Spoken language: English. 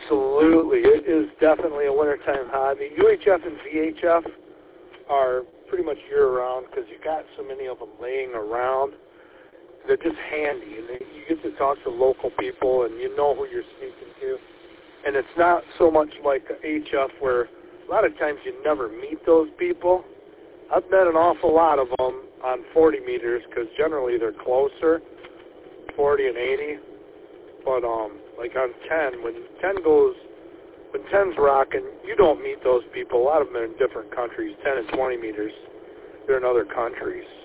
Absolutely. It is definitely a wintertime hobby. UHF and VHF are pretty much year-round because you got so many of them laying around. They're just handy, and you get to talk to local people, and you know who you're speaking to. And it's not so much like HF where a lot of times you never meet those people. I've met an awful lot of them on 40 meters because generally they're closer, 40 and 80. But like on 10, when 10's rocking, you don't meet those people. A lot of them are in different countries. 10 and 20 meters, they're in other countries.